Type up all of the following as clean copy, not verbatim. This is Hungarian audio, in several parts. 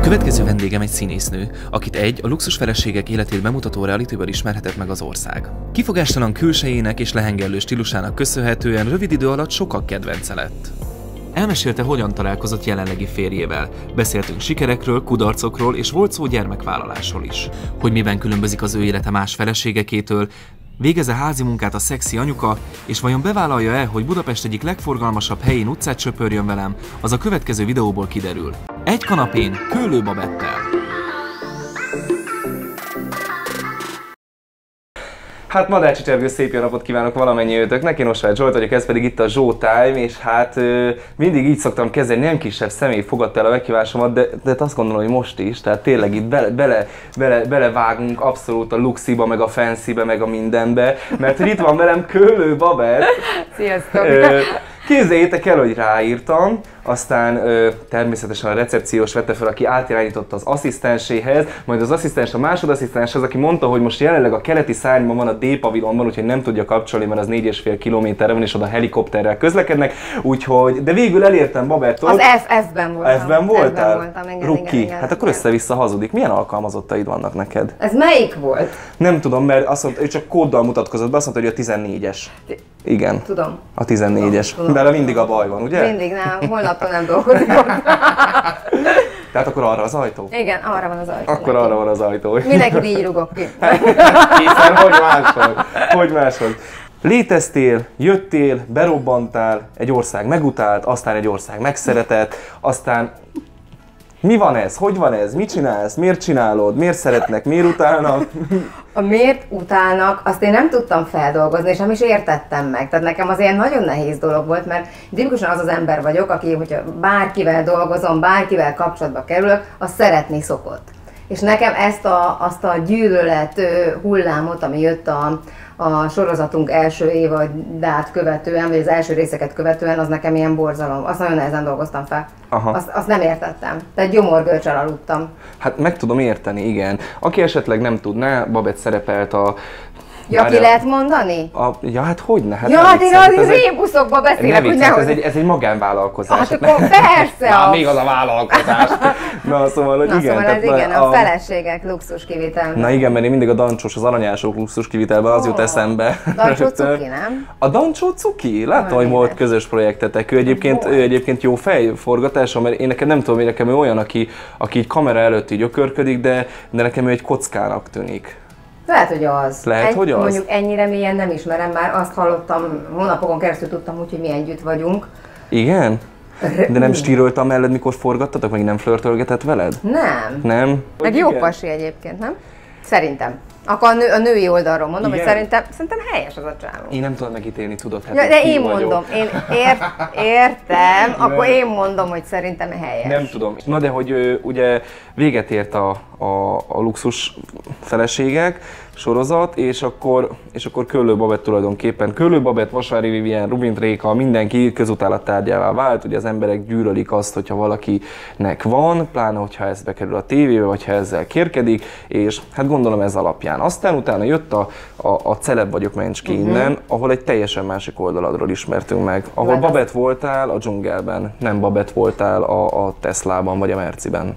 Következő vendégem egy színésznő, akit a luxus feleségek életét bemutató realityből ismerhetett meg az ország. Kifogástalan külsejének és lehengerlő stílusának köszönhetően rövid idő alatt sokak kedvence lett. Elmesélte, hogyan találkozott jelenlegi férjével. Beszéltünk sikerekről, kudarcokról és volt szó gyermekvállalásról is. Hogy miben különbözik az ő élete más feleségekétől, végez-e házi munkát a szexi anyuka, és vajon bevállalja-e, hogy Budapest egyik legforgalmasabb helyén utcát söpörjön velem, az a következő videóból kiderül. Egy kanapén Köllő Babettel. Hát Madácsi Csergő, szép jó napot kívánok valamennyi őtöknek, én Osváth Zsolt vagyok, ez pedig itt a Zsó-Time, és hát mindig így szoktam kezelni, nem kisebb személy fogadta el a meghívásomat, de azt gondolom, hogy most is, tehát tényleg itt belevágunk abszolút a luxiba, meg a fancybe, meg a mindenbe, mert hogy itt van velem Köllő Babett. Sziasztok! Képzeljétek el, hogy ráírtam, aztán természetesen a recepciós vette fel, aki átirányította az asszisztenséhez, majd az asszisztens a másodasszisztenshez, aki mondta, hogy most jelenleg a keleti szárnyban van a D-pavilonban, úgyhogy nem tudja kapcsolni, mert az 4,5 kilométerre van, és oda helikopterrel közlekednek, úgyhogy, de végül elértem Babettot. Az F-ben voltam. F-ben voltál? F-ben voltam, igen, Rukki. igen, Hát akkor össze-vissza hazudik. Milyen alkalmazottaid vannak neked? Ez melyik volt? Nem tudom, mert azt mondta, ő csak kóddal mutatkozott be, azt mondta, hogy a 14-es. Igen. Tudom. A 14-es. Vele mindig a baj van, ugye? Mindig, nem. Holnaptól nem dolgozik. Tehát akkor arra az ajtó? Igen, arra van az ajtó. Akkor arra van az ajtó. Mindenki így rugok ki. Hiszen hogy máshol? Hogy máshol? Léteztél, jöttél, berobbantál, egy ország megutált, aztán egy ország megszeretett, aztán mi van ez? Hogy van ez? Mit csinálsz? Miért csinálod? Miért szeretnek? Miért utálnak? A miért utálnak, azt én nem tudtam feldolgozni, és nem is értettem meg. Tehát nekem az ilyen nagyon nehéz dolog volt, mert tipikusan az az ember vagyok, aki, hogyha bárkivel dolgozom, bárkivel kapcsolatba kerülök, az szeretni szokott. És nekem azt a gyűlölet hullámot, ami jött a sorozatunk első évadát követően, vagy az első részeket követően, az nekem ilyen borzalom. Azt nagyon nehezen dolgoztam fel. Azt nem értettem. Tehát gyomorgörcsel aludtam. Hát meg tudom érteni, igen. Aki esetleg nem tudná, Babett szerepelt a... Ja, ki lehet mondani? Ja, hát hogyne? Hát ja, hát én az rébuszokban beszélek, hogy nehogy... Ez egy magánvállalkozás. Hát akkor persze! Na, még az a vállalkozás. Na, szóval, hogy igen. Szóval ez igen, a feleségek luxus kivitel. Na igen, mert én mindig a Dancsós, az aranyások luxus kivitelben az jut eszembe. Dancsó cuki, nem? A Dancsó cuki? Láttam, hogy volt közös projektetek. Ő egyébként jó fejforgatása, mert én nekem nem tudom, hogy nekem ő olyan, aki így kamera előtt így ökörködik, de nekem ő egy kockának tűnik. Lehet, hogy az. Lehet, hogy az? Mondjuk ennyire mélyen nem ismerem, már azt hallottam, hónapokon keresztül tudtam úgy, hogy mi együtt vagyunk. Igen? De nem stíroltam mellett, mikor forgattatok, meg nem flörtölgetett veled? Nem. Nem? Meg jó pasi egyébként, nem? Szerintem. Akkor a női oldalról mondom, hogy szerintem helyes az a csávó. Én nem tudom megítélni, tudod? Hát ja, de én mondom, én értem, akkor én mondom, hogy szerintem helyes. Nem tudom. Na de hogy ugye véget ért a luxus feleségek sorozat, és akkor Köllő Babett tulajdonképpen. Köllő Babett, Vasvári Vivien, Rubint Réka, mindenki közutálat tárgyává vált. Ugye az emberek gyűlölik azt, hogyha valakinek van, pláne hogyha ez bekerül a tévébe, vagy ha ezzel kérkedik, és hát gondolom ez alapján. Aztán utána jött a Celeb vagyok Mencski innen, ahol egy teljesen másik oldaladról ismertünk meg. Ahol Babett voltál a dzsungelben, nem Babett voltál a Teslában vagy a Merciben.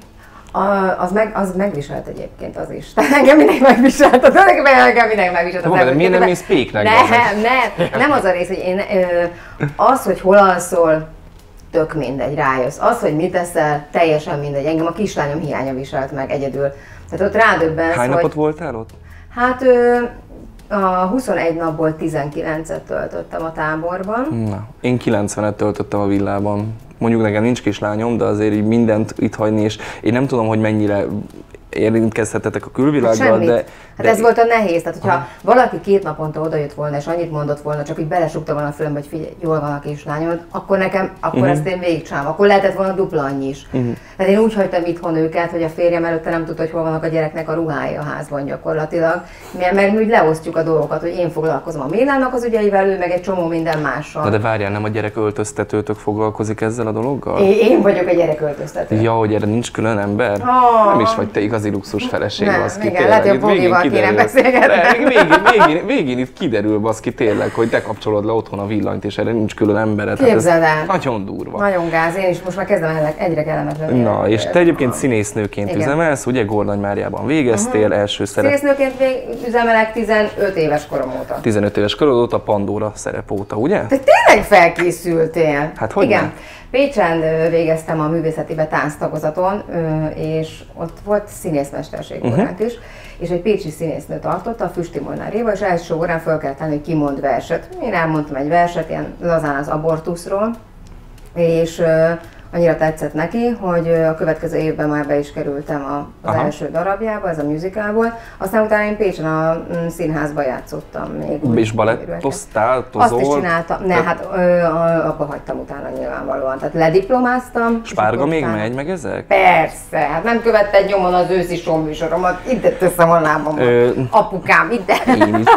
Az megviselt egyébként az is. Engem mindenki megviselt, engem mindenki megviselt. De miért nem mész péknek? Nem az a rész, hogy én, az, hogy hol alszol, tök mindegy, rájössz. Az, hogy mit teszel, teljesen mindegy. Engem a kislányom hiánya viselt meg egyedül. Tehát ott rádöbbensz, Hány napot voltál ott? Hát a 21 napból 19-et töltöttem a táborban. Na, én 90-et töltöttem a villában. Mondjuk nekem nincs kislányom, de azért így mindent itt hagyni, és én nem tudom, hogy mennyire érintkezhetetek a külvilággal, de... Hát ez volt a nehéz, tehát hogyha valaki 2 naponta odajött volna, és annyit mondott volna, csak így belesugta volna a fülembe, hogy figyelj, jól van a kislányod, akkor nekem, ezt én végigcsinálom, akkor lehetett volna dupla annyi is. Tehát én úgy hagytam itthon őket, hogy a férjem előtte nem tudta, hogy hol vannak a gyereknek a ruhái a házban gyakorlatilag, mert mi úgy leosztjuk a dolgokat, hogy én foglalkozom a Milának az ügyeivel, ő meg egy csomó minden mással. Na de várjál, nem a gyereköltöztetőtök foglalkozik ezzel a dologgal? Én vagyok a gyereköltöztető. Ja, hogy erre nincs külön ember? Nem is vagy te igazi luxus feleség, az ki igen, lehet, hogy a Bogi van kéne beszélgetni. Végén itt kiderül, baszki, tényleg, hogy te kapcsolod le otthon a villanyt, és erre nincs külön embered. Képzeld el. Nagyon durva. Nagyon gáz, én is most már kezdem egyre kellemetlenül. Na, és te egyébként színésznőként üzemelsz, ugye Gornay Máriában végeztél, első szerep. Színésznőként üzemelek 15 éves korom óta. 15 éves korod óta, Pandora szerep óta, ugye? Te tényleg felkészültél? Hát hogy igen. nem? Pécsen végeztem a művészetibe tánctagozaton, és ott volt színészmesterség óránk is, és egy pécsi színésznő tartotta, a Füsti Molnár Éva, és első órán fel kellett tenni, hogy kimond verset. Én elmondtam egy verset, ilyen lazán az abortuszról, és annyira tetszett neki, hogy a következő évben már be is kerültem az első darabjába, ez a musical volt. Aztán utána én Pécsen a színházba játszottam még. És balettoztál, azt is csináltam. Ne, hát abba hagytam utána nyilvánvalóan. Tehát lediplomáztam. Spárga még megy meg ezek? Persze, hát nem követted nyomon az őszi showműsoromat. Ide teszem a lábamat. Apukám, ide. Én is.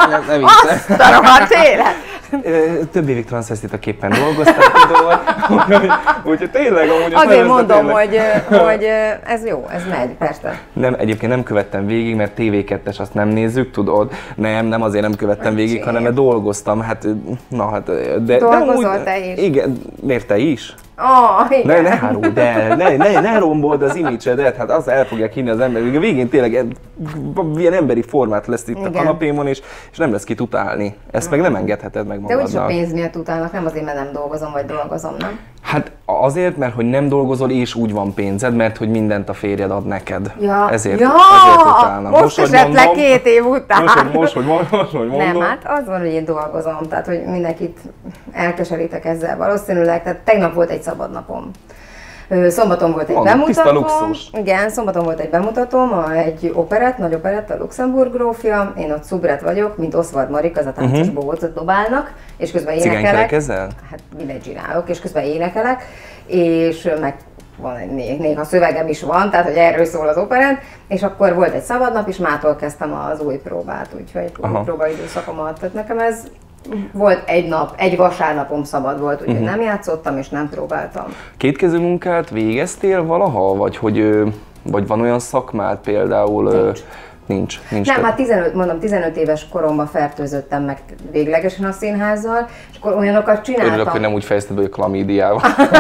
Azt a rohadt élet. Több évig transzvesztitaképpen dolgoztam, úgyhogy tényleg amúgy... Azért mondom, hogy ez jó, ez megy, persze. Nem, egyébként nem követtem végig, mert TV2-es azt nem nézzük, tudod? Nem azért nem követtem végig, hanem mert dolgoztam, hát, na hát... Dolgozol te is? Igen, miért te is? Igen. Ne háruld el, ne rombold az image-edet, hát az el fogják hinni az ember. A végén tényleg ilyen emberi formát lesz itt a kanapémon, és nem lesz kit utálni. Ezt meg nem engedheted meg magadnak. De úgyis a pénz miatt utálnak, nem azért, mert nem dolgozom, vagy dolgozom, nem? Hát azért, mert hogy nem dolgozol, és úgy van pénzed, mert hogy mindent a férjed ad neked. Ja. Ezért utálnak. Most esetleg 2 év után. Most, hogy mondom. Nem, hát az van, hogy én dolgozom, tehát hogy mindenkit elkeserítek ezzel valószínűleg. Tehát tegnap volt egy szabad napom. Szombaton volt egy bemutatóm. Tiszta luxus. Igen, szombaton volt egy bemutatóm, egy operett, nagy operett, a Luxemburg grófja. Én ott szubret vagyok, mint Oswald Marik, az a táncos bohócot dobálnak, és közben énekelek. Ezzel? Hát mindent csinálok, és közben énekelek, és meg van néha szövegem is van, tehát hogy erről szól az operett, és akkor volt egy szabadnap, és mától kezdtem az új próbát, úgyhogy új próbaidőszakomat. Tehát nekem ez volt egy nap, egy vasárnapom szabad volt, úgyhogy nem játszottam és nem próbáltam. Kétkezű munkát végeztél valaha, vagy van olyan szakmád például? Nincs. Nem, hát 15 éves koromban fertőzöttem meg véglegesen a színházzal, és akkor olyanokat csináltam. Örülök, hogy nem úgy fejezted be, hogy klamídiával.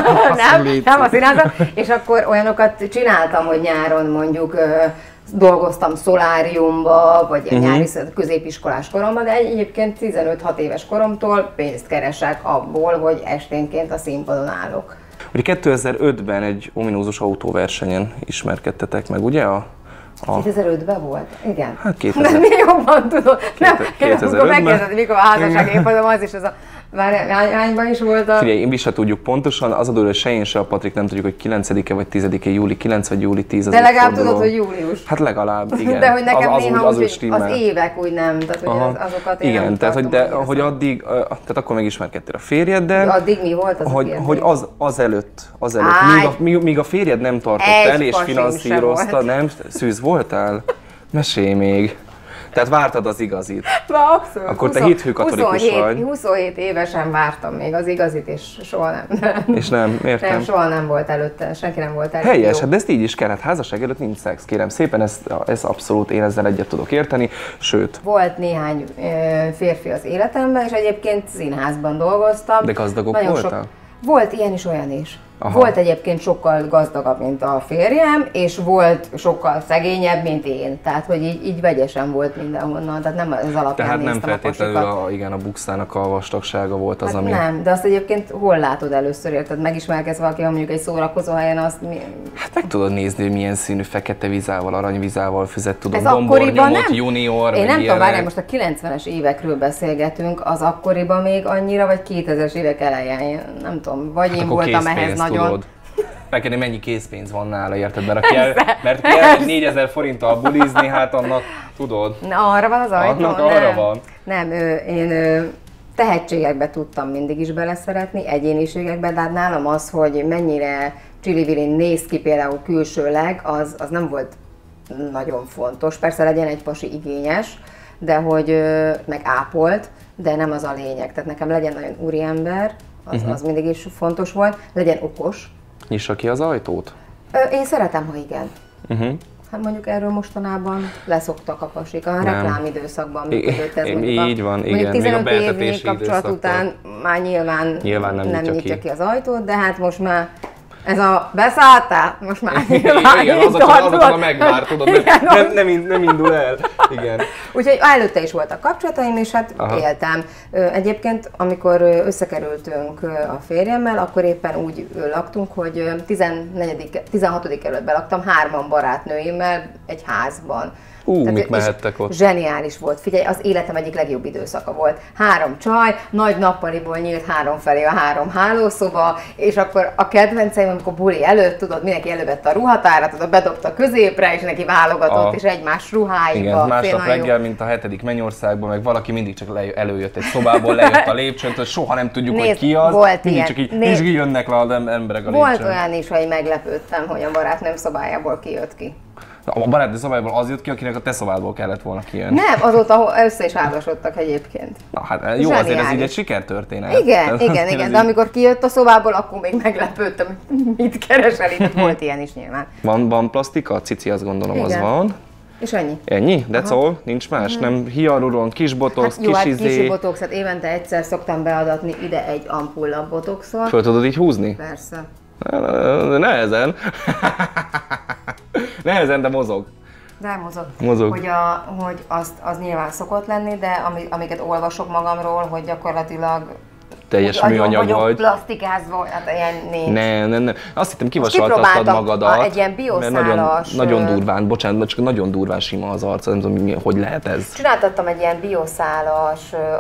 nem a színházzal, és akkor olyanokat csináltam, hogy nyáron mondjuk dolgoztam szoláriumba, vagy nyári középiskolás koromban, de egyébként 15-6 éves koromtól pénzt keresek abból, hogy esténként a színpadon állok. Ugye 2005-ben egy ominózus autóversenyen ismerkedtetek meg, ugye? 2005-ben volt? Igen. Hát 2000. De mi jobban tudod. Nem, 2005-ben. Megkérdezed, mikor a házasság évfordulom, az is ez a... Hányban is volt a... Figyelj, mi se tudjuk pontosan, az a dolog, hogy se én, se a Patrik nem tudjuk, hogy 9-e vagy 10-e júli 9 vagy júli 10 az de legalább tudod, hogy július. Hát legalább, igen. De hogy nekem néha az évek úgy nem, tehát hogy azokat én igen, nem tehát tartom, hogy addig, tehát akkor megismerkedtél a férjeddel. Addig mi volt az hogy azelőtt, míg a férjed nem tartott el és finanszírozta, nem? Szűz voltál? Mesélj még. Tehát vártad az igazit. Abszolút. Akkor te hithű katolikus vagy. 27 évesen vártam még az igazit, és soha nem. És nem, értem. Nem, soha nem volt előtte, senki nem volt előtte. Helyes, hát de ezt így is kell, hát házasság előtt nincs szex, kérem szépen, ez abszolút, én ezzel egyet tudok érteni, sőt. Volt néhány férfi az életemben, és egyébként színházban dolgoztam. De gazdagok voltak? Volt ilyen is, olyan is. Aha. Volt egyébként sokkal gazdagabb, mint a férjem, és volt sokkal szegényebb, mint én. Tehát, hogy így vegyesen volt mindenhonnan, tehát nem az alapján tehát néztem nem feltétlenül a bukszának a vastagsága volt az, hát ami... Nem, de azt egyébként hol látod először, érted? Megismerkedsz valaki, ha mondjuk egy szórakozó helyen, azt mi... Hát meg tudod nézni, hogy milyen színű fekete vizával, aranyvizával fizet, tudod, dombornyomot, junior, én nem tudom, várjál, most a 90-es évekről beszélgetünk, az akkoriban még annyira, vagy 2000-es évek elején, nem tudom, vagy hát én voltam ehhez nagyon... Tudod. Neked mennyi készpénz van nála, érted? Mert kell 4000 forinttal bulizni, hát annak tudod. Na, arra van az ajtó? Annak arra van. Nem, én tehetségekbe tudtam mindig is beleszeretni, egyéniségekbe, de hát nálam az, hogy mennyire csili-vilin néz ki például külsőleg, az nem volt nagyon fontos. Persze legyen egy pasi igényes, de hogy meg ápolt, de nem az a lényeg. Tehát nekem legyen nagyon úriember, az mindig is fontos volt, legyen okos. Nyissa ki az ajtót? Én szeretem, ha igen. Hát mondjuk erről mostanában leszoktak a pasik, a reklámidőszakban működött ez. Így van, mondjuk igen. 15 évnyi kapcsolat után már nyilván nem nyitja ki az ajtót, de hát most már ez a beszálltál, most már igen, az a megvár, tudod, nem indul el. Igen. Úgyhogy előtte is voltak kapcsolataim, és hát éltem. Egyébként, amikor összekerültünk a férjemmel, akkor éppen úgy laktunk, hogy 16. kerületben laktam 3 barátnőimmel egy házban. Mik mehettek ott? Zseniális volt. Figyelj, az életem egyik legjobb időszaka volt. 3 csaj, nagy nappaliból nyílt 3 felé a 3 hálószoba, és akkor a kedvenceim, amikor buli előtt, tudod, mindenki elővette a ruhatárat, tudod, bedobta középre, és neki válogatott, és egymás ruháiba. Igen, másnap reggel, mint a 7. Mennyországban, meg valaki mindig csak előjött egy szobából, lejött a lépcsőn, hogy soha nem tudjuk, hogy ki az. Volt mindig csak így jönnek le az emberek a lépcsőn. Volt olyan is, hogy meglepődtem, hogy a barátnőm szobájából kijött ki. A barátnő szobájából az jött ki, akinek a te szobádból kellett volna kijönni. Nem, azóta össze is házasodtak egyébként. Na hát jó, zseniális. Azért ez így egy sikertörténet. Igen, de amikor kijött a szobából, akkor még meglepődtem, hogy mit keresel itt. Volt ilyen is nyilván. Van plastika? Cici, azt gondolom, igen. Az van. És ennyi? Ennyi? That's all? Nincs más? Nem hialuron, kis botox, hát kis botoxot évente egyszer szoktam beadatni ide egy ampulla botoxot. Föl tudod így húzni? Persze. Nehezen. Nehezen, de mozog. De mozog. Hogy az nyilván szokott lenni, de amiket olvasok magamról, hogy gyakorlatilag teljes műanyag vagy. Plastikázva, hát ilyen nincs. Nem. Azt hittem kivasaltattad magadat. Egy ilyen bioszálas... Nagyon durván, bocsánat, csak nagyon durván sima az arc, nem tudom, hogy lehet ez. Csináltattam egy ilyen bioszálas,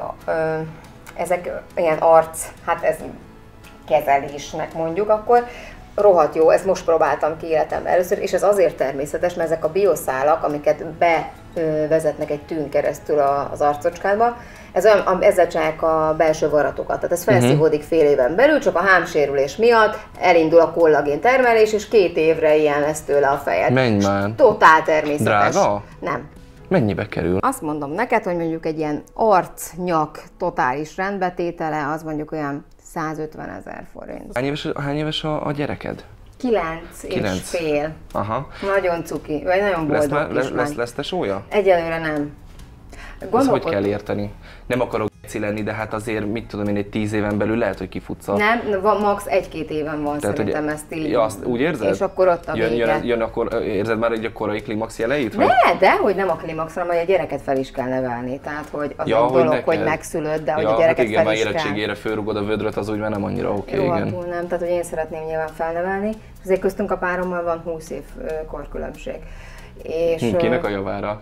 ezek ilyen arc, hát ez kezelésnek mondjuk, akkor rohadt jó, ezt most próbáltam ki életemben először, és ez azért természetes, mert ezek a bioszálak, amiket bevezetnek egy tűn keresztül az arcocskádba, ezzel csinálják a belső varratokat. Tehát ez felszívódik fél éven belül, csak a hámsérülés miatt elindul a kollagén termelés, és 2 évre ilyen lesz tőle a fejed. Menj már! Totál természetes. Drága? Nem. Mennyibe kerül? Azt mondom neked, hogy mondjuk egy ilyen arc-nyak totális rendbetétele, az mondjuk olyan 150 000 forint. Hány éves a gyereked? 9 és fél. Aha. Nagyon cuki, vagy nagyon boldog kislány. Lesz tesója? Egyelőre nem. Ezt hogy kell érteni? Nem akarok geci lenni, de hát azért, mit tudom én, egy 10 éven belül lehet, hogy kifutsz a... Nem, max 1-2 éven van. Tehát, szerintem ezt így. Ja, azt úgy érzed? És akkor ott a vége. Jön akkor, érzed már egy korai klímax jeleit? Hogy nem a klímax, hanem hogy a gyereket fel is kell nevelni. Tehát, hogy az egy dolog, hogy megszülöd, de hogy a gyereket igen, fel is kell. Igen, érettségére fölrugod a vödröt, az úgy már nem annyira oké, igen. Rohadtul nem, tehát hogy én szeretném nyilván felnevelni. Azért köztünk a párommal van 20 év korkülönbség. És kinek a javára?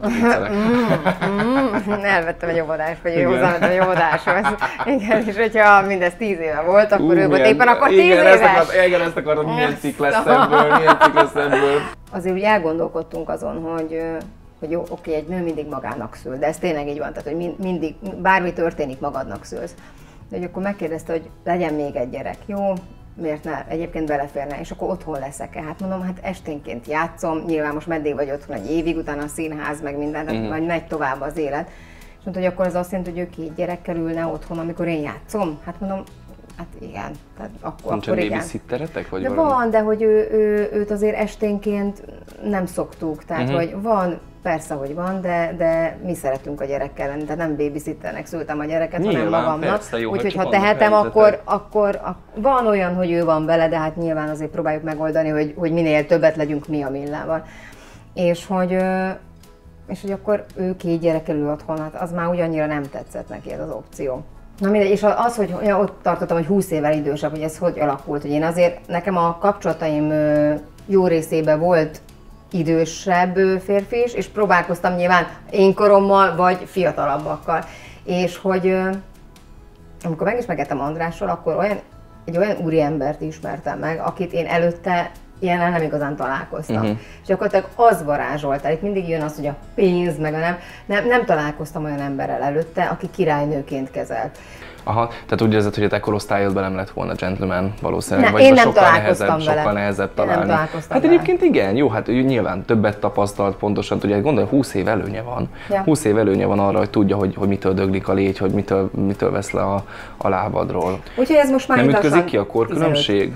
Elvettem egy óvodást, vagy ő hozzámentem egy óvodáshoz. Igen, és hogyha mindez 10 éve volt, akkor ő volt éppen akkor 10 éves. Igen, ezt akarod, milyen cikk lesz ebből. Azért úgy elgondolkodtunk azon, hogy jó, oké, egy nő mindig magának szül, de ez tényleg így van, tehát hogy mindig, bármi történik, magadnak szülsz. De hogy akkor megkérdezte, hogy legyen még egy gyerek, jó? Miért ne? Egyébként beleférne, és akkor otthon leszek-e? Hát mondom, hát esténként játszom, nyilván most meddig vagy otthon, egy évig, utána a színház, meg minden, tehát majd megy tovább az élet. És mondta, hogy akkor az azt jelenti, hogy ő 2 gyerekkel ülne otthon, amikor én játszom? Hát mondom, hát igen. Tehát Nincsen babysitteretek? De van, de hogy őt azért esténként nem szoktuk, tehát hogy van, persze, hogy van, de mi szeretünk a gyerekkel lenni, tehát nem babysitternek szültem a gyereket, hanem magamnak. Úgyhogy ha tehetem, akkor van olyan, hogy ő van vele, de hát nyilván azért próbáljuk megoldani, hogy minél többet legyünk mi a Millával. És hogy akkor ő 2 gyerekkel ül otthon, hát az már ugyannyira nem tetszett neki ez az opció. Na mindegy, és az, hogy ott tartottam, hogy 20 évvel idősebb, hogy ez hogy alakult, hogy én azért, nekem a kapcsolataim jó részében volt idősebb férfi is, és próbálkoztam nyilván én korommal, vagy fiatalabbakkal. És hogy amikor megismerkedtem Andrással, akkor egy olyan úriembert ismertem meg, akit én előtte ilyennel nem igazán találkoztam. És gyakorlatilag az varázsolt el, itt mindig jön az, hogy a pénz, meg a nem találkoztam olyan emberrel előtte, aki királynőként kezelt. Aha, tehát úgy érzed, hogy a te korosztályodban nem lett volna gentleman valószínűleg, vagy én nem találkoztam vele. Sokkal nehezebb találni. Én nem találkoztam hát egyébként igen, jó, hát nyilván többet tapasztalt, pontosan tudja, gondolj, 20 év előnye van. Ja. 20 év előnye van arra, hogy tudja, hogy mitől döglik a légy, hogy mitől vesz le a lábadról. Úgyhogy ez most már nem ütközik ki a korkülönbség?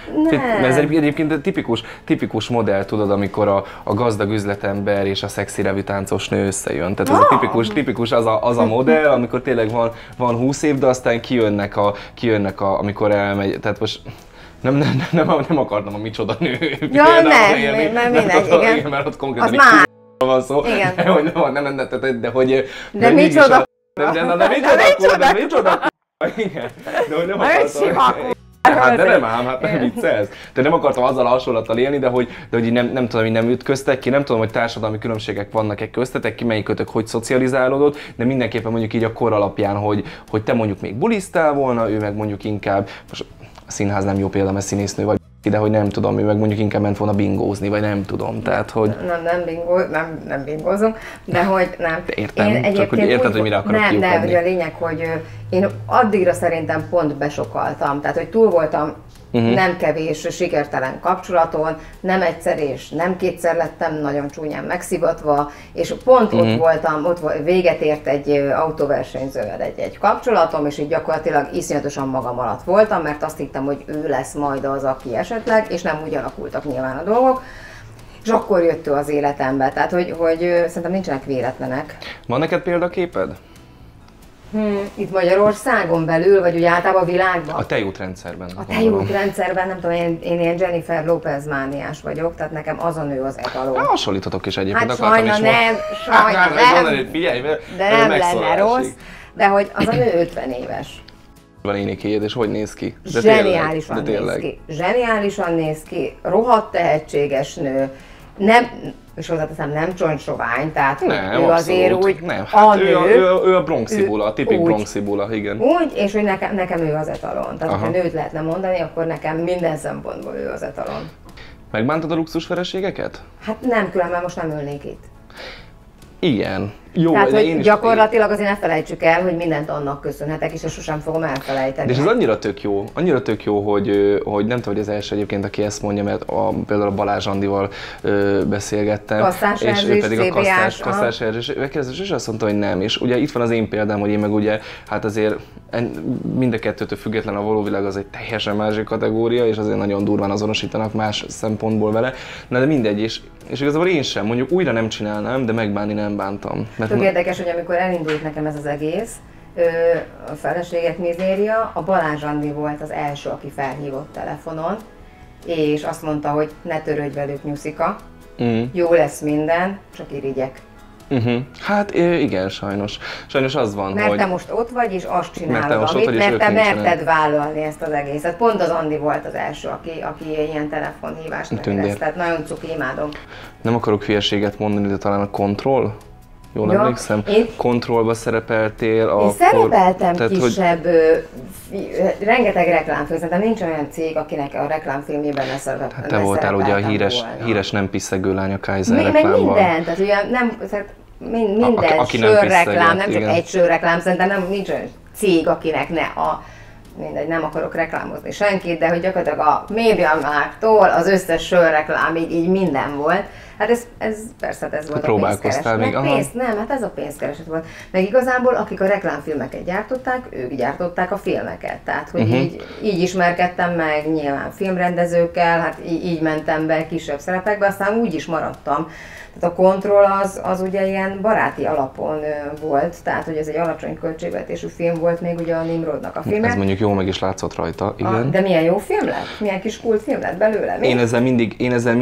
Nem. Ez egyébként tipikus modell, tudod, amikor a gazdag üzletember és a szexi revű táncos nő összejön. Tehát ez a tipikus az a modell, amikor tényleg van 20 év, de aztán kijönnek amikor elmegy. Tehát most nem akartam a micsoda nő például élni. Nem, igen. Mert ott konkrétan van szó. Igen. De hogy... De micsoda igen. De hogy nem akartam... Hát de nem ám, hát nem viccelsz. De nem akartam azzal a hasonlattal élni, de hogy nem tudom, hogy nem ütköztek ki, nem tudom, hogy társadalmi különbségek vannak-e köztetek, ki melyikötök hogy szocializálódott, de mindenképpen mondjuk így a kor alapján, hogy te mondjuk még bulisztál volna, ő meg mondjuk inkább, most a színház nem jó példa, mert színésznő vagy, de hogy nem tudom, ő meg mondjuk inkább ment volna bingózni, vagy nem tudom, tehát hogy... Nem bingózunk, de hogy nem. Értem, csak hogy érted, hogy mire akarok kiukadni. Nem, ugye a lényeg, hogy én addigra szerintem pont besokaltam, tehát hogy túl voltam nem kevés sikertelen kapcsolaton, nem egyszer és nem kétszer lettem nagyon csúnyán megszivatva, és pont véget ért egy autóversenyzővel egy kapcsolatom, és így gyakorlatilag iszonyatosan magam alatt voltam, mert azt hittem, hogy ő lesz majd az, aki esetleg, és nem úgy alakultak nyilván a dolgok. És akkor jött ő az életembe, tehát hogy szerintem nincsenek véletlenek. Van neked példaképed? Itt Magyarországon belül, vagy úgy általában a világban? A tejútrendszerben. A tejútrendszerben, nem tudom, én ilyen Jennifer Lopez mániás vagyok, tehát nekem az a nő az etaló. Hasonlíthatok is egyébként. Hát sajna nem. Figyelj, de nem lenne rossz, de hogy az a nő 50 éves. Van énekéjed, és hogy néz ki? Zseniálisan néz ki. Zseniálisan néz ki, rohadt tehetséges nő. Nem, és hozzáteszem, nem csontsovány, tehát nem, ő azért úgy nem. Hát ő a bronxibula, a tipik bronxibula, igen. Úgy, és hogy nekem ő az etalon. Tehát ha nőt lehetne mondani, akkor nekem minden szempontból ő az etalon. Megbántad a luxusfeleségeket? Hát nem, különben most nem ülnék itt. Igen. Jó, tehát, hogy gyakorlatilag azért ne felejtsük el, hogy mindent annak köszönhetek, és sosem fogom elfelejteni. És ez annyira tök jó, hogy nem tudom, hogy az első egyébként, aki ezt mondja, mert például a Balázs Andival beszélgettem. Kasszás és ő pedig a Kasszás Erzsés, ő megkérdezett, és azt mondta, hogy nem. És ugye itt van az én példám, hogy én meg ugye, hát azért mind a kettőtől független a valóvilág az egy teljesen másik kategória, és azért nagyon durván azonosítanak más szempontból vele. Na de mindegy, és igazából én sem, mondjuk újra nem csinálnám, de megbánni nem bántam. Tök érdekes, hogy amikor elindult nekem ez az egész, a feleségek mizéria, a Balázs Andi volt az első, aki felhívott telefonon, és azt mondta, hogy ne törődj velük, Nyuszika, jó lesz minden, csak irigyek. Hát igen, sajnos. Sajnos az van, mert hogy... te most ott vagy, és azt csinálod, mert te merted vállalni ezt az egészet. Pont az Andi volt az első, aki ilyen telefonhívást megkezdett. Tehát nagyon cuki, imádom. Nem akarok hülyeséget mondani, de talán a Kontroll? Jól emlékszem? Kontrollba szerepeltél. Én szerepeltem tehát, kisebb, rengeteg reklámfilm, szerintem nincs olyan cég, akinek a reklámfilmjében ne szerepeltem. Hát te voltál ugye a híres nem piszegő lány a Kaiser reklámban. Minden, tehát ugye minden sörreklám, nem csak egy sörreklám, szerintem nincs olyan cég, akinek mindegy, nem akarok reklámozni senkit, de hogy gyakorlatilag a MediaMarkttól az összes sörreklámig így minden volt. Hát ez persze ez volt a pénzkereset. Nem, hát ez a pénzkereset volt. Meg igazából akik a reklámfilmeket gyártották, ők gyártották a filmeket. Tehát, hogy így ismerkedtem meg nyilván filmrendezőkkel, hát így mentem be kisebb szerepekbe, aztán úgy is maradtam. Tehát a Kontroll az ugye ilyen baráti alapon volt, tehát hogy ez egy alacsony költségvetésű film volt még ugye a Nimrodnak a filme. Ez mondjuk jó meg is látszott rajta, igen. De milyen jó film lett? Milyen kis kultfilm lett belőle? Én ezzel mindig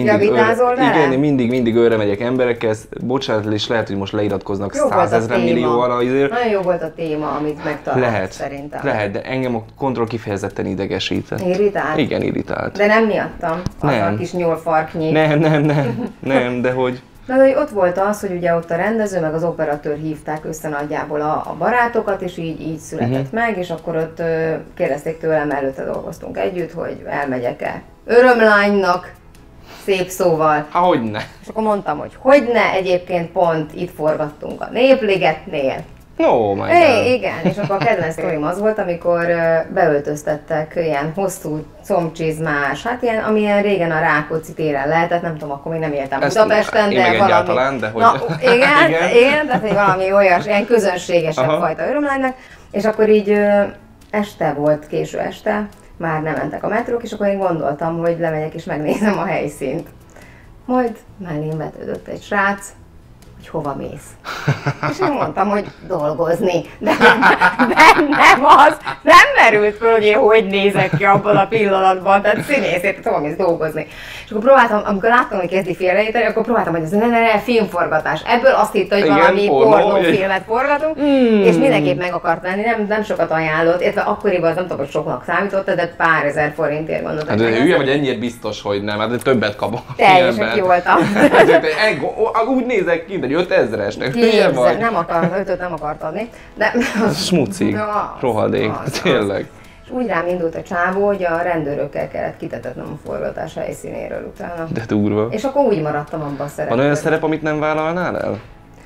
igen, mindig őre megyek emberekkel, bocsánat, és lehet, hogy most leiratkoznak 100 000 millióan azért. Nagyon jó volt a téma, amit megtalált szerintem. Lehet, de engem a Kontroll kifejezetten idegesített. Irritált? Igen, irritált. De nem miattam, az a kis nyúlfarknyi. Nem, de hogy... Mert hogy ott volt az, hogy ugye ott a rendező meg az operatőr hívták össze nagyjából a barátokat, és így született meg, és akkor ott kérdezték tőlem, előtte dolgoztunk együtt, hogy elmegyek-e örömlánynak, szép szóval. Hogyne. És akkor mondtam, hogy hogyne, egyébként pont itt forgattunk a Népligetnél. No, my igen, és akkor a kedvenc sztorim az volt, amikor beöltöztettek ilyen hosszú combcsizmás, hát ilyen, amilyen régen a Rákóczi téren lehetett, nem tudom, akkor még nem éltem Budapesten, de valami... De hogy... igen, tehát hogy valami olyas, ilyen közönségesebb fajta örömlánynak, és akkor így este volt, késő este, már nem mentek a metrók, és akkor én gondoltam, hogy lemegyek és megnézem a helyszínt. Majd mellém vetődött egy srác, hogy hova mész. És én mondtam, hogy dolgozni. De nem az, nem merült föl, hogy én hogy nézek ki abban a pillanatban, tehát színészét, hova mész dolgozni. És akkor próbáltam, amikor láttam, hogy kezdi félreérteni, akkor próbáltam, hogy ez ne, filmforgatás. Ebből azt hitt, hogy valami pornófilmet forgatunk, és mindenképp meg akart venni, nem sokat ajánlott, illetve akkoriban az nem tudom, hogy soknak számította, de pár ezer forintért gondoltam. Hát hülye vagy, ennyire biztos, hogy nem, hát többet kap a teljesen ki voltam. Úgy nézek ki, egy 5000-esnek. Nem akart adni. De... Smucig, rohadék, tényleg. És úgy rám indult a csávó, hogy a rendőrökkel kellett kitetetnem a forgatás helyszínéről utána. De durva. És akkor úgy maradtam abban a szerepben. Van olyan szerep, amit nem vállalnál el?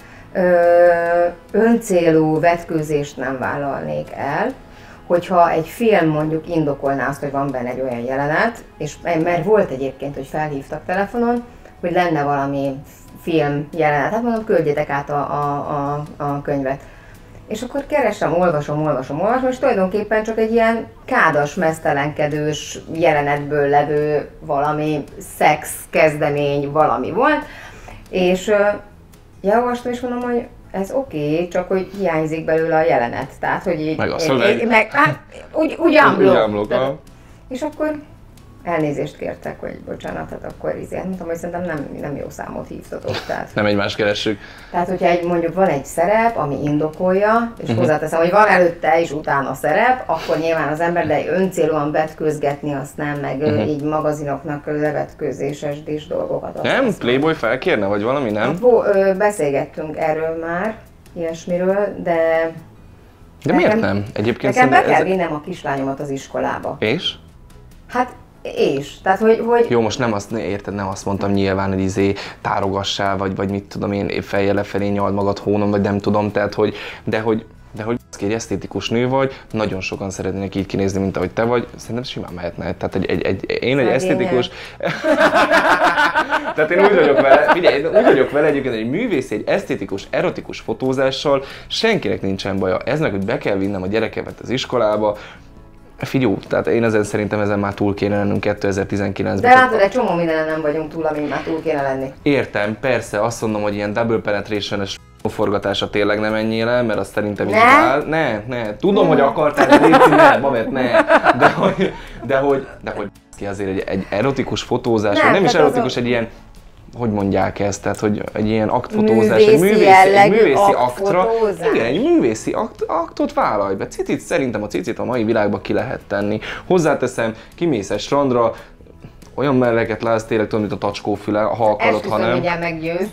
Öncélú vetkőzést nem vállalnék el, hogyha egy film mondjuk indokolná azt, hogy van benne egy olyan jelenet, és mert volt egyébként, hogy felhívtak telefonon, hogy lenne valami film jelenet, hát mondom, küldjétek át a könyvet. És akkor keresem, olvasom, és tulajdonképpen csak egy ilyen kádas, meztelenkedős jelenetből levő valami szex kezdemény valami volt, és olvastam, és mondom, hogy ez oké, csak hogy hiányzik belőle a jelenet, tehát hogy így... Meg a szöveg. Hát, úgy unblock. És akkor elnézést kértek, hogy bocsánat, hát akkor mondtam, hogy szerintem nem jó számot hívtatok. Tehát, nem egymást keressük. Tehát, hogyha mondjuk van egy szerep, ami indokolja, és hozzáteszem, hogy van előtte és utána szerep, akkor nyilván az ember, de öncélúan vetkőzgetni azt nem, meg így magazinoknak levetkőzéses dolgokat. Nem? Playboy felkérne, vagy valami, nem? Hát, beszélgettünk erről már, ilyesmiről, de... De miért nem? Egyébként nekem be kell vinnem a kislányomat az iskolába. És? Hát tehát hogy... Jó, most nem azt, érted, nem azt mondtam nyilván, hogy tárogassál, vagy mit tudom én, fejjel lefelé nyald magad hónon, vagy nem tudom, tehát hogy, de hogy egy esztétikus nő vagy, nagyon sokan szeretnének így kinézni, mint ahogy te vagy, szerintem simán mehetne. Tehát én egy esztétikus... Tehát én úgy vagyok vele, figyelj, úgy vagyok vele egyébként, egy művész, egy esztétikus, erotikus fotózással senkinek nincsen baja. Ez meg, hogy be kell vinnem a gyerekemet az iskolába, figyelj, tehát én szerintem ezen már túl kéne lennünk 2019-ben. De látod, egy csomó mindenen nem vagyunk túl, amin már túl kéne lenni. Értem, persze, azt mondom, hogy ilyen double penetration-es forgatása tényleg nem menjél el, mert azt szerintem így áll. Ne. Tudom, hogy akartál, de légy ne, Babett, ne. De hogy ki azért egy erotikus fotózás, vagy nem is erotikus, egy ilyen, hogy mondják ezt, tehát hogy egy ilyen aktfotózás, egy művészi aktra, igen, egy művészi aktot vállalj be. Szerintem a cicit a mai világban ki lehet tenni. Hozzáteszem, kimész egy strandra, olyan melleket látsz tényleg, tudom, mint a tacskófüle, ha akarod, ha nem. Esküszöm, meggyőz.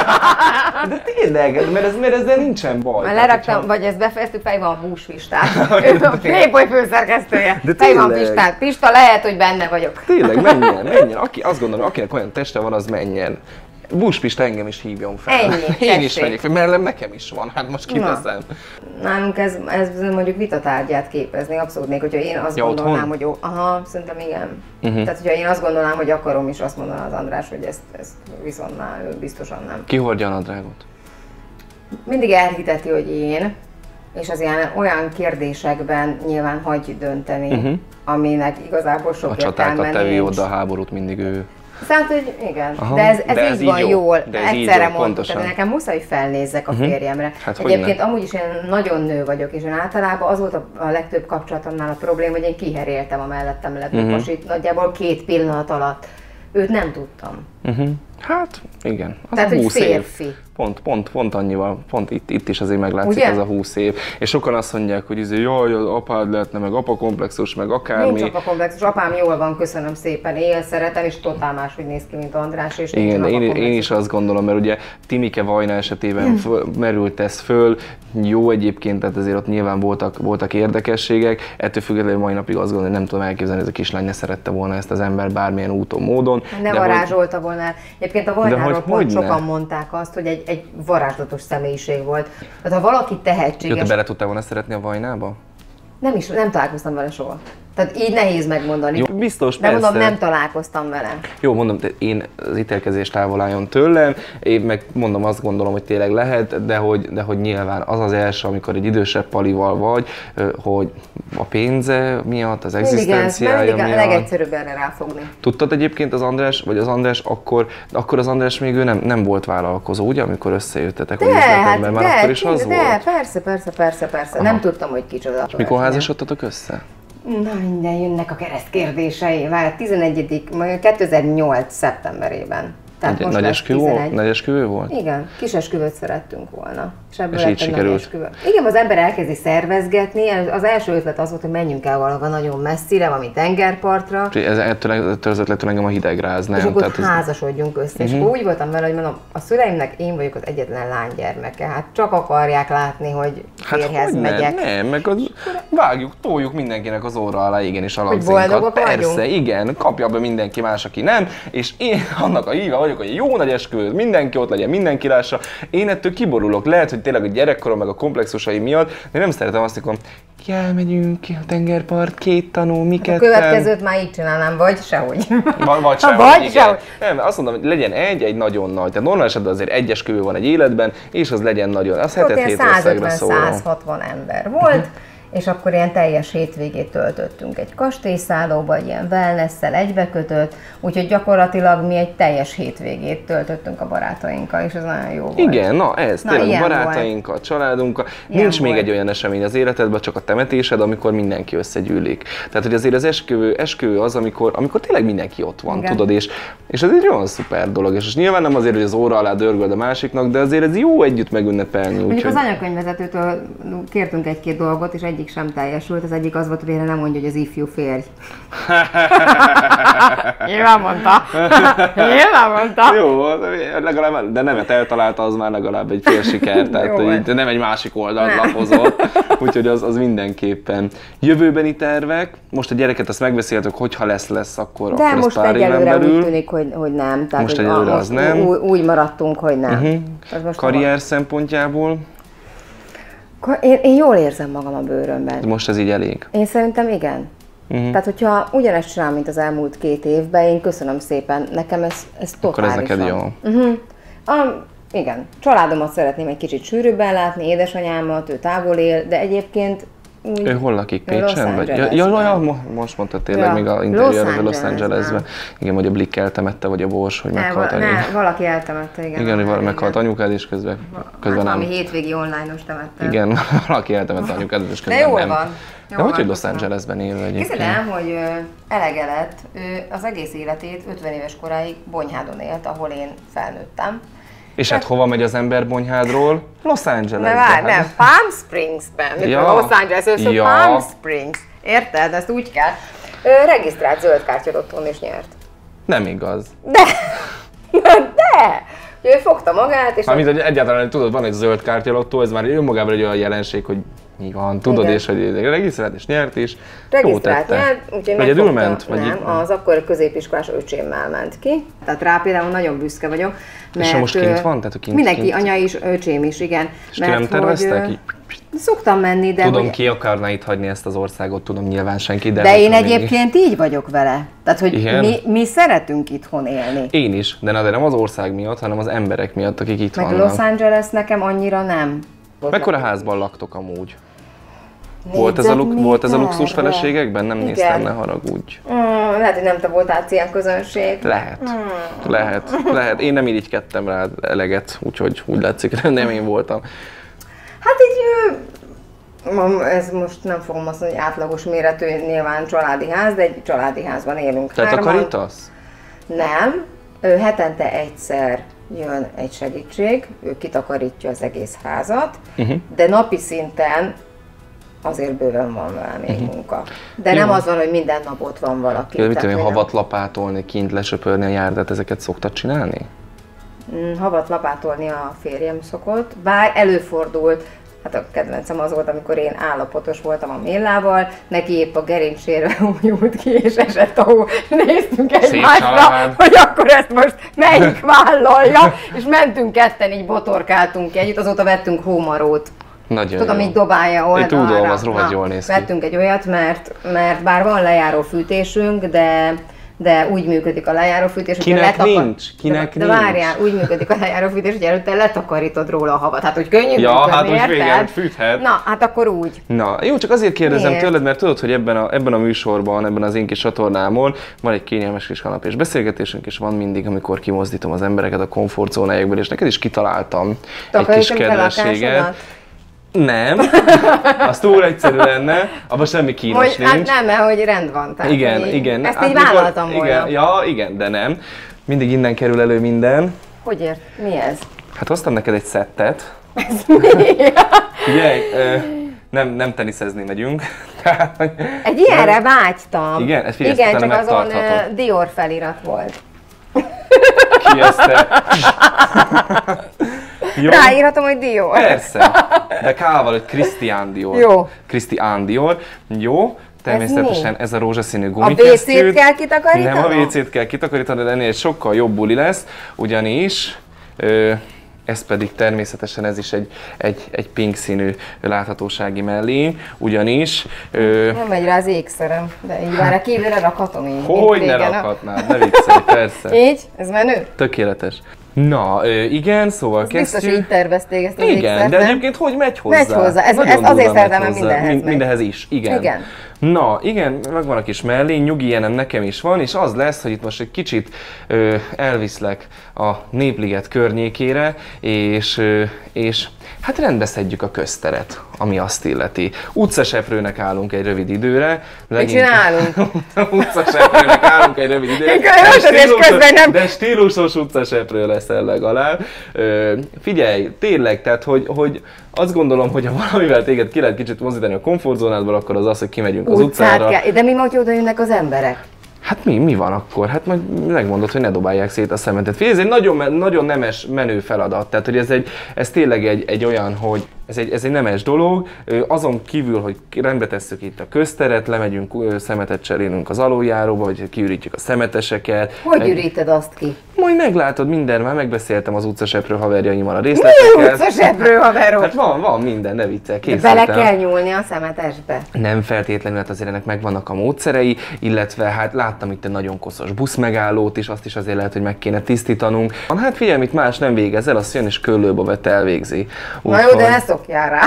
De tényleg, mert ezzel nincsen baj. Már leraktam, vagy ezt befejeztük, fej van Húspistát. Ő a Playboy főszerkesztője. Fej van Pistát. Pista, lehet, hogy benne vagyok. Tényleg, menjen. Azt gondolom, akinek olyan teste van, az menjen. Búspista engem is hívjon fel. Ennyi, én is megyek fel, mert nekem is van, hát most kiteszem. Nálunk ez mondjuk vitatárgyát képezni, abszolút még, hogyha én azt gondolnám, hogy jó, szerintem igen. Tehát, hogyha én azt gondolnám, hogy akarom, és azt mondaná az András, hogy ezt viszont már ő biztosan nem. Ki hordja a nadrágot? Mindig elhiteti, hogy én, és az olyan kérdésekben nyilván hagy dönteni, aminek igazából sok értelme nincs. A csatákat tevi oda, a háborút mindig ő. Szóval, hogy igen, de ez így van jól, egyszerre mondtuk, tehát nekem muszáj felnézzek a férjemre. Hát egyébként amúgy is én nagyon nő vagyok, és én általában az volt a legtöbb kapcsolatomnál a probléma, hogy én kiheréltem a mellettem levő pasit nagyjából 2 pillanat alatt. Őt nem tudtam. Hát igen, az tehát, a 20 férfi. Év. Pont annyival, pont itt is azért meglátszik. Ugye? Az a 20 év. És sokan azt mondják, hogy jaj, az apád lehetne, meg apakomplexus, meg akármi. Nincs apakomplexus, apám jól van, köszönöm szépen, szeretem, és totál máshogy néz ki, mint András. És igen, én is azt gondolom, mert ugye Timike Vajna esetében merült ez föl, jó egyébként, tehát azért ott nyilván voltak érdekességek, ettől függetlenül mai napig azt gondolom, hogy nem tudom elképzelni, hogy ez a kislány ne szerette volna ezt az ember bármilyen úton, módon. Ne varázsolta volna. Egyébként a Vajnáról pont sokan mondták azt, hogy egy varázslatos személyiség volt. Tehát ha valaki tehetséges... Te bele tudtál volna szeretni a Vajnába? Nem találkoztam vele soha. Tehát így nehéz megmondani. Jó, biztos, de persze. mondom, nem találkoztam vele. Jó, mondom, én az ítélkezés távol álljon tőlem, én meg mondom, azt gondolom, hogy tényleg lehet, de hogy nyilván az az első, amikor egy idősebb palival vagy, hogy a pénze miatt, az egzisztenciája miatt. A legegyszerűbb erre ráfogni. Tudtad egyébként az András, akkor az András még ő nem volt vállalkozó, ugye, amikor összejöttetek a üzletemben, már akkor is az volt? Persze. Nem tudtam, hogy kicsoda. És mikor házasodtatok össze? Na minden, jönnek a kereszt kérdései. Várj, 2008. szeptemberében. Tehát most nagy esküvő volt? Igen, kis esküvőt szerettünk volna. És ebből és így sikerült. Igen, az ember elkezdi szervezgetni. Az első ötlet az volt, hogy menjünk el valahol nagyon messzire, valami tengerpartra. Ettől az ötletől engem a hidegráz, nem? És akkor házasodjunk össze. És akkor úgy voltam vele, hogy mondom, a szüleimnek én vagyok az egyetlen lánygyermeke. Hát csak akarják látni, hogy férjhez megyek. Nem, meg toljuk mindenkinek az orra alá, igenis alapszínkat. Persze, igen, kapja be mindenki más, aki nem. És én annak a híve vagyok, hogy jó nagy esküvő, mindenki ott legyen, mindenki lássa. Én ettől kiborulok. Lehet, hogy tényleg a gyerekkorom meg a komplexusai miatt, de nem szeretem azt, hogy elmegyünk ki a tengerpart, 2 tanú, mi ketten. A következőt már így csinálnám, vagy sehogy. Vagy sehogy. Nem, azt mondom, hogy legyen egy nagyon nagy. Tehát normál esetben azért egy esküvő van egy életben, és az legyen nagyon. Az 7-7 országra szóló. 150-160 ember volt. És akkor ilyen teljes hétvégét töltöttünk egy kastélyszállóba, ilyen wellness-szel egybekötött, úgyhogy gyakorlatilag mi egy teljes hétvégét töltöttünk a barátainkkal, és ez nagyon jó volt. Igen, tényleg a barátainkkal, a családunkkal. Nincs még egy olyan esemény az életedben, csak a temetésed, amikor mindenki összegyűlik. Tehát, hogy azért az esküvő az, amikor tényleg mindenki ott van, tudod, és ez egy olyan szuper dolog. És nyilván nem azért, hogy az óra alá dörgöld a másiknak, de azért ez jó együtt megünnepelni. Mondjuk az anyakönyvvezetőtől kértünk egy-két dolgot, és egyik sem teljesült. Az egyik az volt, hogy erre nem mondja, hogy az ifjú férj. Nyilván mondta. Jó, legalább, de nemet eltalálta, az már legalább egy fél siker, tehát hogy nem egy másik oldalt lapozott, úgyhogy az mindenképpen. Jövőbeni tervek, most a gyereket azt megbeszéltük, hogyha lesz, akkor de ez most pár éven belül. úgy tűnik, hogy nem. Tehát, most egyelőre az nem. Úgy maradtunk, hogy nem. Karrier szempontjából? Én jól érzem magam a bőrömben. Most ez így elég? Én szerintem igen. Tehát, hogyha ugyanezt csinálom, mint az elmúlt 2 évben, én köszönöm szépen, nekem ez totálisan. Akkor ez neked jó. Igen, családomat szeretném egy kicsit sűrűbben látni, édesanyámat, ő távol él, de egyébként... Ő hol lakik? Pécsen? Most mondta tényleg még a interjúban Los Angelesben. Igen, hogy a Blick eltemette, vagy a Bors, hogy meghalt anyukád. Valaki eltemette, igen. Igen, hogy meghalt anyukád, és közben nem. Valami hétvégi online-os temette. Igen, valaki eltemette anyukád, és közben nem. De jól van. De hogy Los Angelesben élő egyébként? Képzeld el, hogy elege lett, ő az egész életét 50 éves koráig Bonyhádon élt, ahol én felnőttem. És hát hova megy az ember Bonyhádról? Los Angelesbe. Nem, Palm Springsben. Los Angeles, Palm Springs. Érted? Ezt úgy kell. Regisztrált zöldkártyadottón is nyert. Nem igaz. De! Ő fogta magát, és... Mármint, hogy egyáltalán tudod, van egy zöld kártyalottó, ez már önmagában egy olyan jelenség, hogy mi van, tudod, igen. És hogy regisztrált és nyert is. Regisztrált nyert, úgyhogy egyedül ment? Vagy nem, az akkor középiskolás öcsémmel ment ki. Tehát rá például nagyon büszke vagyok. Mert és most kint van? Tehát mindenki, anya is, öcsém is, igen. És ki nem terveztek? Szoktam menni, de... Tudom, ki akarná itt hagyni ezt az országot, tudom, nyilván senki, de én egyébként így vagyok vele. Tehát, hogy mi szeretünk itthon élni. Én is, de nem az ország miatt, hanem az emberek miatt, akik itt vannak. Meg Los Angeles nekem annyira nem. Mekkora házban laktok amúgy? Volt ez a luxus feleségekben? Nem néztem, ne haragudj. Lehet, hogy nem te voltál ilyen közönség. Lehet. Én nem irigykedtem rá eleget, úgyhogy úgy látszik, nem én voltam. Hát így, ez most nem fogom azt mondani, hogy átlagos méretű, nyilván családi ház, de egy családi házban élünk. Tehát takarítasz? Nem, hetente egyszer jön egy segítség, ő kitakarítja az egész házat, de napi szinten azért bőven van vele még munka. De nem az van, hogy minden nap ott van valaki. Mit tudom, havat lapátolni, kint lesöpörni a járdát, ezeket szoktad csinálni? Havat lapátolni a férjem szokott, bár előfordult, hát a kedvencem az volt, amikor én állapotos voltam a Mélával, neki épp a gerincséről úgy ült ki, és esett a hó. Néztünk egymásra, hogy akkor ezt most melyik vállalja, és mentünk ketten, így botorkáltunk együtt, azóta vettünk hómarót. Nagyon tudom, jó. így dobálja oldalra. Tudom, az rohadt jól néz ki. Vettünk egy olyat, mert bár van lejáró fűtésünk, de úgy működik a lejárófűtés, hogy Kinek de várjál, úgy működik a lejárófűtés, hogy előtte letakarítod róla a havat. Hát, hogy könnyű működni, hát úgy érted? végén fűthet. Na, hát akkor úgy. Na, jó, csak azért kérdezem Miért? tőled, mert tudod, hogy ebben a műsorban, ebben az én kis csatornámon van egy kényelmes kis kanapés beszélgetésünk, és van mindig, amikor kimozdítom az embereket a komfortzónájukból, és neked is kitaláltam egy kis kedvességet. Nem, az túl egyszerű lenne, abban semmi kínos nincs. Hát nem, mert hogy rend van. Tehát, Igen. Ezt Hát így vállaltam volna. Igen, de nem. Mindig innen kerül elő minden. Hogy ért? Mi ez? Hát hoztam neked egy szettet. Ez mi? Ugye, nem teniszezni megyünk. Egy ilyenre vágytam. Igen, ez figyelj, igen, ezt csak azon megtarthatod. Dior felirat volt. Ki ezt te? Jó. Ráírhatom, hogy Dior. Persze, de K-val, hogy Christian Dior. Jó. Christian Dior. Jó. Természetesen ez a rózsaszínű A gumikesztyű. WC-t kell kitakarítanom? Nem a WC-t kell kitakarítani, de ennél egy sokkal jobb buli lesz, ugyanis ez pedig természetesen ez is egy pink színű láthatósági mellény, ugyanis... Nem megy rá az ékszerem, de így már a kívülre rakhatom így. Hogy ne rakhatnád, ne viccelj, persze. Így? Ez menő? Tökéletes. Na, igen, szóval kezdjük. Biztos, hogy így tervezték ezt az Igen, ékszert, de nem? egyébként hogy megy hozzá? Megy hozzá, ez Nagyon azért durván szeretem, megy mert hozzá. mindenhez megy. Mindenhez is, igen. Igen. Na, igen, megvan a kis mellény, nyugi ilyenem nekem is van, és az lesz, hogy itt most egy kicsit elviszlek a Népliget környékére, és hát rendbeszedjük a közteret, ami azt illeti. Utcaseprőnek állunk egy rövid időre. Mit csinálunk? Utcaseprőnek állunk egy rövid időre. De stílusos utcaseprő leszel legalább. Figyelj, tényleg, tehát, hogy azt gondolom, hogy ha valamivel téged ki lehet kicsit mozdítani a komfortzónádból, akkor az, hogy kimegyünk az utcára. De mi majd oda jönnek az emberek? Hát mi van akkor? Hát majd megmondod, hogy ne dobálják szét a szemetet. Figyelj, ez egy nagyon nemes, menő feladat. Tehát, hogy ez tényleg egy olyan, hogy ez egy nemes dolog. Azon kívül, hogy rendbe tesszük itt a közteret, lemegyünk, szemetet cserélünk az aluljáróba, vagy kiürítjük a szemeteseket. Hogy üríted azt ki? Majd meglátod minden, már megbeszéltem az utcaseprő haverjaimmal a részleteket. Mi utcaseprő haverok? Hát van minden, ne viccelj, bele kell nyúlni a szemetesbe. Nem feltétlenül, hát azért ennek megvannak a módszerei, illetve hát láttam itt egy nagyon koszos buszmegállót is, azt is azért lehet, hogy meg kéne tisztítanunk. Hát figyelj, itt más nem végez el, azt jön és Köllőbabett elvégzi. Na jó, de ne szokjál rá.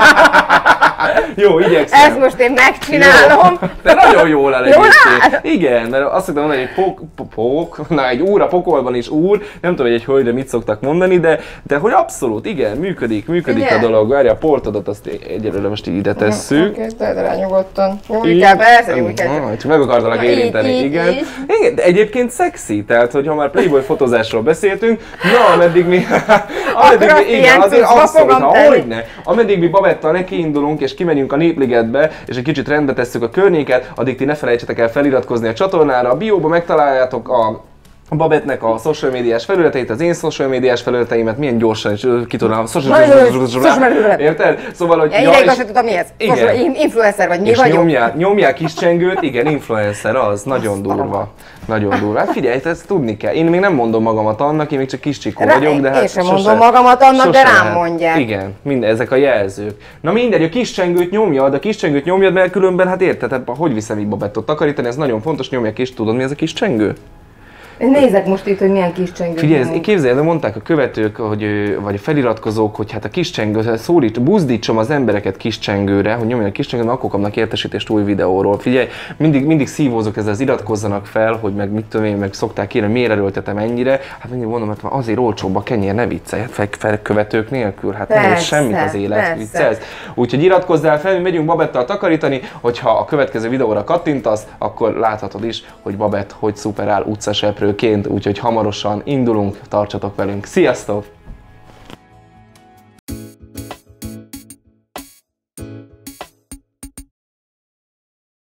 Jó, igyekszem. Ezt most én megcsinálom. Jó. De nagyon jól áll egyébként. Igen, mert azt szoktam mondani, hogy egy úr a pokolban is úr, nem tudom, hogy egy hölgyre mit szoktak mondani, de hogy abszolút, igen, működik a dolog. Várja, a portodat azt egyelőre most így ide tesszük. Kezdted rá nyugodtan. Nyújj kell, persze, nyújj kell. Csak meg akartalak érinteni, igen. Igen, de egyébként szexi, tehát hogy ha már Playboy fotózásról beszéltünk, na, ameddig mi... Igen, azért abszolút, ameddig mi Babettal nekiindulunk és kimegyünk a Népligetbe, és egy kicsit rendbe tesszük a környéket, addig ti ne felejtsetek el feliratkozni a csatornára. A bióba megtaláljátok a Babettnek a social médiás felületeit, az én social médiás felületeimet, milyen gyorsan is ki tudnám. Érted? Szóval, hogy... Én igaz, tudom mi ez. Influencer vagy mi és vagyok. Nyomják kis csengőt, igen, influencer az, nagyon durva. Nagyon durva. Hát figyelj, ezt tudni kell. Én még nem mondom magamat annak, én még csak kis csikó vagyok, de hát én sem mondom magamat annak, de rám mondják. Igen, ezek a jelzők. Na mindegy, a kis csengőt nyomjad, mert különben, hát érted, hát hogy viszem így Babettot takarítani, ez nagyon fontos, nyomja kis, tudod mi ez a kis csengő? Én nézek most itt, hogy milyen kis csengő. Figyelj, képzelj, mondták a követők, vagy a feliratkozók, hogy hát a kis csengő, buzdítsam az embereket kis csengőre, hogy nyomjon a kis csengőre, akkor kapnak értesítést új videóról. Figyelj, mindig szívózok ezzel, iratkozzanak fel, hogy meg mit tudom én, meg szokták kérni, miért erőltetem ennyire. Hát mindig mondom, mert azért olcsóbb a kenyér, ne viccelj, hát követők nélkül, hát nem ér semmit az élet, viccelsz. Úgyhogy iratkozzál fel, mi megyünk Babettal takarítani, hogyha a következő videóra kattintasz, akkor láthatod is, hogy Babett hogy szuperál utcaseprőként, úgyhogy hamarosan indulunk, tartsatok velünk. Sziasztok!